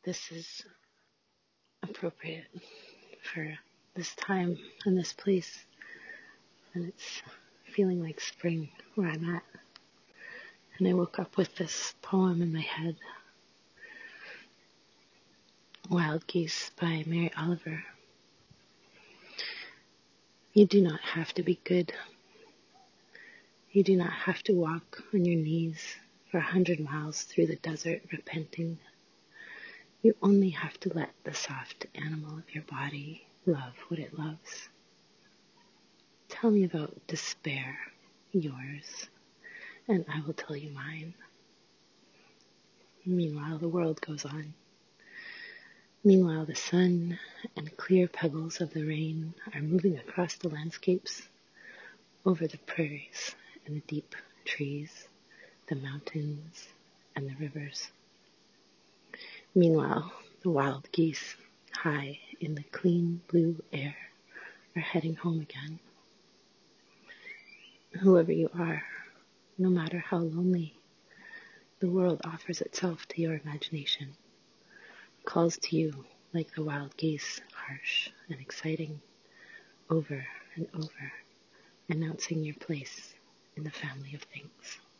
this is appropriate for this time and this place, and it's feeling like spring where I'm at. And I woke up with this poem in my head, Wild Geese by Mary Oliver. You do not have to be good. You do not have to walk on your knees for 100 miles through the desert repenting. You only have to let the soft animal of your body love what it loves. Tell me about despair, yours, and I will tell you mine. Meanwhile, the world goes on. Meanwhile, the sun and clear pebbles of the rain are moving across the landscapes, over the prairies and the deep trees, the mountains and the rivers. Meanwhile, the wild geese, high in the clean blue air, are heading home again. Whoever you are, no matter how lonely, the world offers itself to your imagination, calls to you like the wild geese, harsh and exciting, over and over, announcing your place in the family of things.